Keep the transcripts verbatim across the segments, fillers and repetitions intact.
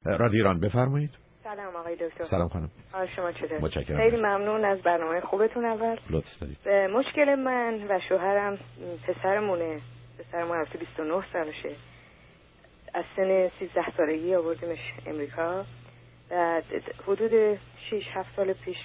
رادیو ایران بفرمایید. سلام آقای دکتر. سلام خانم. حال شما چطوره؟ متشکرم. خیلی ممنون از برنامه خوبتون. اول لطف دارید. مشکل من و شوهرم پسرمونه. پسرمون البته بیست و نه سالشه. از سن سیزده سالگی آوردیمش امریکا. بعد حدود شش هفت سال پیش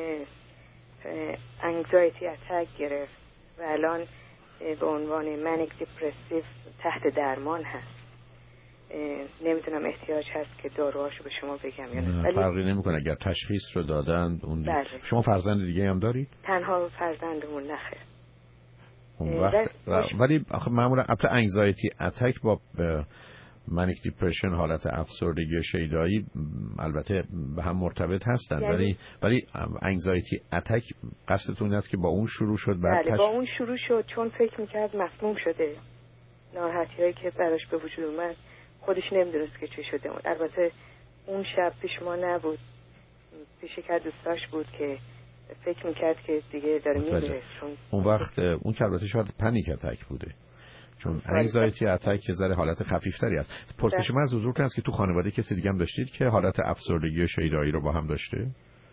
انگزایتی اتک گرفت و الان به عنوان منیک دیپرسیو تحت درمان هست. نمیدونم احتیاج هست که داروهاشو به شما بگم یا نه. ولی فرقی نمیکنه اگر تشخیص رو دادن اون بله. شما فرزند دیگه هم دارید؟ تنها فرزندمون نخیر. اون وقت ولی آخه معمولا البته انگزایتی اتک با منیک دیپرشن حالت افسردگی و شیدایی البته به هم مرتبط هستن، یعنی ولی ولی انگزایتی اتک قصدتون این است که با اون شروع شد بعد بله تش... با اون شروع شد چون فکر میکرد مسموم شده. ناراحتی هایی که براش به وجود اومد خودش نمیدونست که چه شده. البته اون شب پیش ما نبود، پیش که دوستاش بود که فکر میکرد که دیگه داره میمیره. اون وقت اون که البته شاید پنیک اتک بوده، چون انگزایتی اتک که ذره حالت خفیفتری است. پرسش من از حضورتون است که تو خانواده کسی دیگه هم داشتید که حالت افسردگی و شیدایی رو با هم داشته؟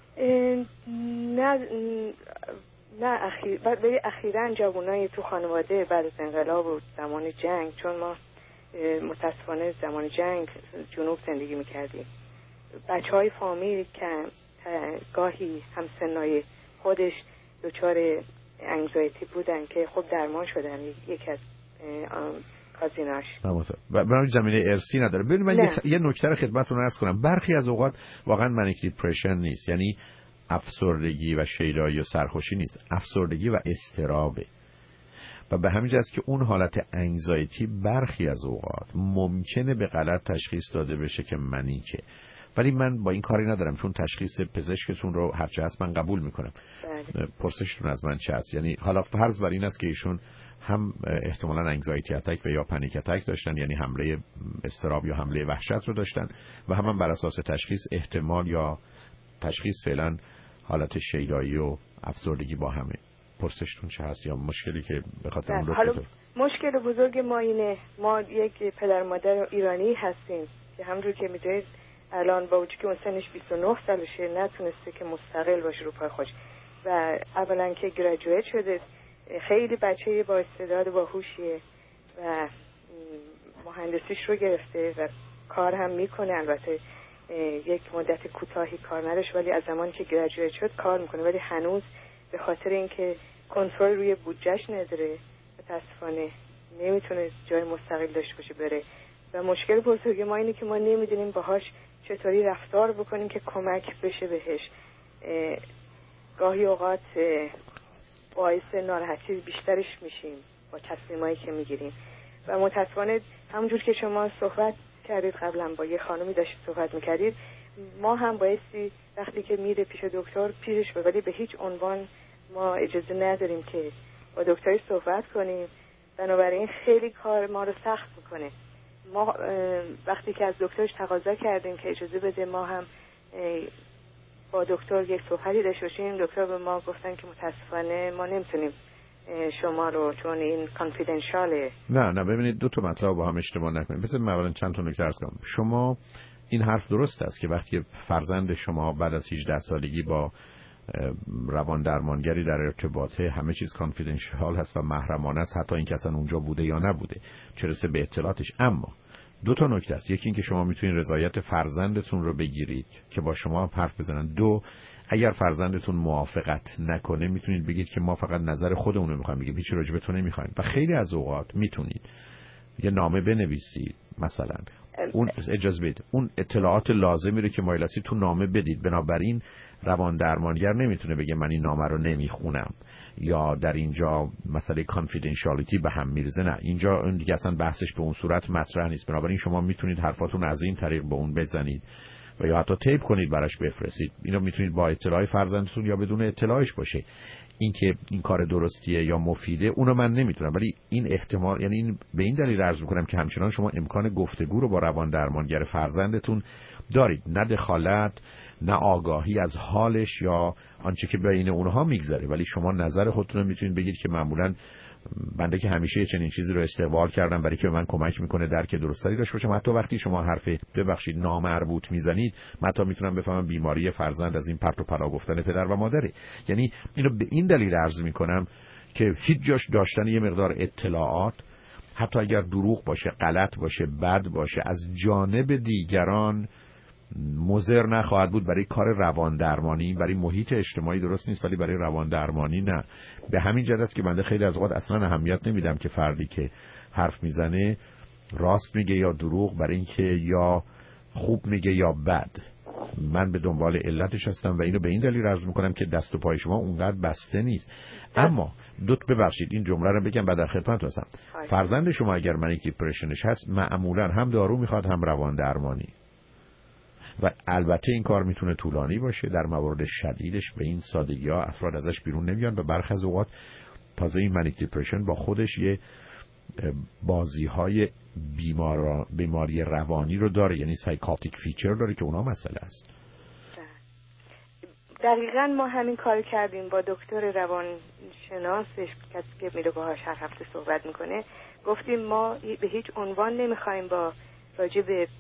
نه نه اخیر ولی اخیراً جوانای تو خانواده بعد از انقلاب و زمان جنگ، چون ما متاسفانه زمان جنگ جنوب زندگی میکردیم، بچه های فامیل که گاهی همسنای خودش دچار انگزایتی بودن که خب درمان شدن. یکی از کازیناش و برای زمینه ارسی نداره. ببینید من یه, یه نکته رو خدمتتون عرض کنم. برخی از اوقات واقعا منیک دیپرشن نیست، یعنی افسردگی و شیدایی و سرخوشی نیست، افسردگی و اضطرابه. و به همین جاست که اون حالت انگزایتی برخی از اوقات ممکنه به غلط تشخیص داده بشه که منیکه، ولی من با این کاری ندارم، چون تشخیص پزشکتون رو هرچه هست من قبول میکنم. بله. پرسشتون از من چه هست؟ یعنی حالا فرض بر این است که ایشون هم احتمالاً انگزایتی اتک و یا پنیک اتک داشتن، یعنی حمله اضطراب یا حمله وحشت رو داشتن، و هم, هم بر اساس تشخیص احتمال یا تشخیص فعلا حالت شیدایی و افسردگی با همه. پرسشتون چه هست یا مشکلی که به خاطر اون حالا مشکل بزرگ ما اینه، ما یک پدر مادر ایرانی هستیم که همونجور که میدونید الان با وجود که اون سنش بیست و نه سالشه نتونسته که مستقل باشه رو پای خودش، و اولا که گریجویت شده، خیلی بچه با استعداد باهوشیه و مهندسیش رو گرفته و کار هم میکنه. البته یک مدت کوتاهی کار نداشت ولی از زمانی که گریجویت شد کار میکنه، ولی هنوز به خاطر اینکه کنترل روی بودجهش نداره متاسفانه نمیتونه جای مستقل داشته باشه بره. و مشکل بزرگ ما اینه که ما نمیدونیم باهاش چطوری رفتار بکنیم که کمک بشه بهش. گاهی اوقات باعث ناراحتی بیشترش میشیم با تصمیمایی که میگیریم و متاسفانه همونجور که شما صحبت کردید قبلا با یه خانمی داشتید صحبت میکردید، ما هم بایستی وقتی که میره پیش دکتر پیشش بره، ولی به هیچ عنوان ما اجازه نداریم که با دکتری صحبت کنیم، بنابراین خیلی کار ما رو سخت میکنه. ما وقتی که از دکترش تقاضا کردیم که اجازه بده ما هم با دکتر یک صحبتی داشته باشیم، دکتر به ما گفتن که متاسفانه ما نمیتونیم شما رو، چون این کانفیدنشاله. نه نه ببینید دو تا مطلب با هم اشتباه نکنید. بذارید من اولا چند تا نکته عرض کنم. شما این حرف درست است که وقتی فرزند شما بعد از هجده سالگی با روان درمانگری در ارتباطه، همه چیز کانفیدنشال هست و محرمانه است، حتی این که اصلا اونجا بوده یا نبوده چه رسه به اطلاعاتش. اما دو تا نکته است. یکی این که شما میتونید رضایت فرزندتون رو بگیرید که با شما حرف بزنن. دو، اگر فرزندتون موافقت نکنه میتونید بگید که ما فقط نظر خودمون رو میخوایم بگیم، هیچ راجع به تو نمیخوایم. و خیلی از اوقات میتونید یه نامه بنویسید مثلا، اون اجازه بدید اون اطلاعات لازمی رو که مایل هستید تو نامه بدید. بنابراین روان درمانگر نمیتونه بگه من این نامه رو نمیخونم یا در اینجا مسئله کانفیدنشالیتی به هم میرزه. نه، اینجا اون دیگه اصلا بحثش به اون صورت مطرح نیست. بنابراین شما میتونید حرفاتون از این طریق به اون بزنید و یا حتی تیپ کنید براش بفرستید. اینو میتونید با اطلاع فرزندتون یا بدون اطلاعش باشه. این که این کار درستیه یا مفیده اونو من نمیتونم، ولی این احتمال، یعنی این به این دلیل عرض میکنم که همچنان شما امکان گفتگو رو با روان درمانگر فرزندتون دارید، نه دخالت نه آگاهی از حالش یا آنچه که بین اونها میگذره، ولی شما نظر خودتون رو میتونید بگید که معمولا بنده که همیشه چنین چیزی رو استقبال کردم برای که به من کمک میکنه درک درستری داشته باشم. حتی وقتی شما حرف ببخشید نامربوط میزنید من حتی میتونم بفهمم بیماری فرزند از این پرت و پلا گفتن پدر و مادره. یعنی اینو به این دلیل عرض میکنم که هیچ جاش داشتن یه مقدار اطلاعات، حتی اگر دروغ باشه، غلط باشه، بد باشه، از جانب دیگران مضر نخواهد بود. برای کار روان درمانی، برای محیط اجتماعی درست نیست، ولی برای روان درمانی نه. به همین جهت است که بنده خیلی از اوقات اصلا اهمیت نمیدم که فردی که حرف میزنه راست میگه یا دروغ، برای اینکه یا خوب میگه یا بد. من به دنبال علتش هستم و اینو به این دلیل عرض میکنم که دست و پای شما اونقدر بسته نیست. اما دوت ببخشید این جمله رو بگم بعد در خدمت هستم. فرزند شما اگر منیک دیپرشنش هست معمولا هم دارو میخواد هم روان درمانی، و البته این کار میتونه طولانی باشه. در موارد شدیدش به این سادگی ها افراد ازش بیرون نمیان و برخی از اوقات تازه این منیک دیپرشن با خودش یه بازی های بیمار بیماری روانی رو داره، یعنی سایکاتیک فیچر داره که اونا مسئله است. دقیقاً ما همین کار کردیم با دکتر روانشناسش، کسی که میره باهاش هر هفته صحبت میکنه. گفتیم ما به هیچ عنوان نمیخوایم با راجع به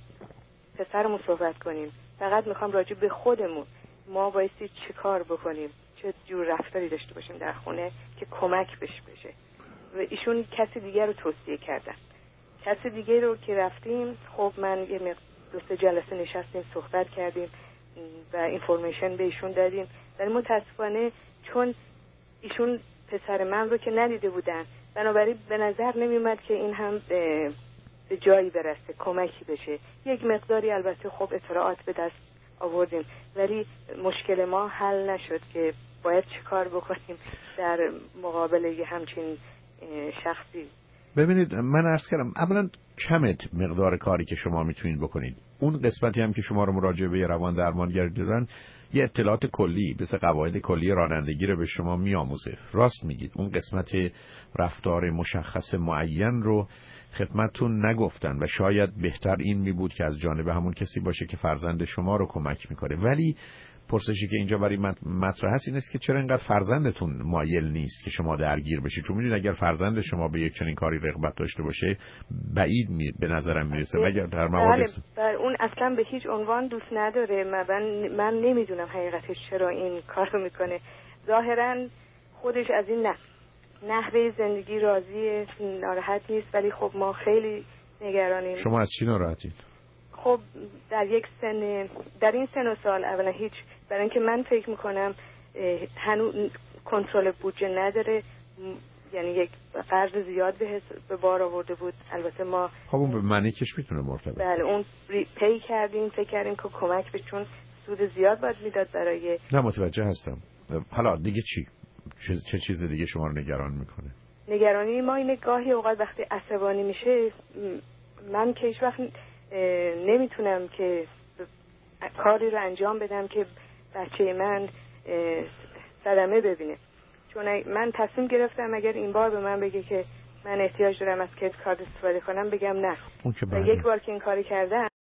پسرمون صحبت کنیم، فقط میخوام راجع به خودمون ما بایستی چه کار بکنیم، چه جور رفتاری داشته باشیم در خونه که کمک بشه بشه. و ایشون کسی دیگر رو توصیه کردن، کسی دیگه رو که رفتیم. خب من یه دو سه جلسه نشستیم صحبت کردیم و اینفورمیشن به ایشون دادیم، ولی متاسفانه چون ایشون پسر من رو که ندیده بودن، بنابراین به نظر نمیومد که این هم به به جایی برسه، کمکی بشه. یک مقداری البته خب اطلاعات به دست آوردیم، ولی مشکل ما حل نشد که باید چه کار بکنیم در مقابل یه همچین شخصی. ببینید من عرض کردم اولا کمت مقدار کاری که شما میتونید بکنید. اون قسمتی هم که شما رو مراجعه به روان درمانگر دادن یه اطلاعات کلی مثل قواعد کلی رانندگی رو به شما میآموزه. راست میگید اون قسمت رفتار مشخص معین رو خدمتتون نگفتن و شاید بهتر این می بود که از جانب همون کسی باشه که فرزند شما رو کمک میکنه. ولی پرسشی که اینجا برای مطرح هست این است که چرا اینقدر فرزندتون مایل نیست که شما درگیر بشید؟ چون میدونید اگر فرزند شما به یک چنین کاری رغبت داشته باشه بعید می... به نظرم میرسه. مگر در موارد بله اون اصلا به هیچ عنوان دوست نداره. من من نمیدونم حقیقتش چرا این کارو میکنه. ظاهرا خودش از این نه نحوه زندگی راضیه، ناراحت نیست، ولی خب ما خیلی نگرانیم. شما از چی ناراحتید؟ خب در یک سن در این سن و سال اولا هیچ، برای اینکه من فکر میکنم هنوز کنترل بودجه نداره، یعنی یک قرض زیاد به به بار آورده بود. البته ما خب اون به معنی کش میتونه مرتبط. بله اون پی کردیم، فکر کردیم که کمک به، چون سود زیاد باید میداد برای. نه متوجه هستم. حالا دیگه چی؟ چه, چه چیز دیگه شما رو نگران میکنه؟ نگرانی ما اینه گاهی اوقات وقتی عصبانی میشه من که هیچ وقت نمیتونم که کاری رو انجام بدم که بچه من صدمه ببینه. چون من تصمیم گرفتم اگر این بار به من بگه که من احتیاج دارم از کریدیت کارت استفاده کنم بگم نه. اون که یک بار که این کاری کردم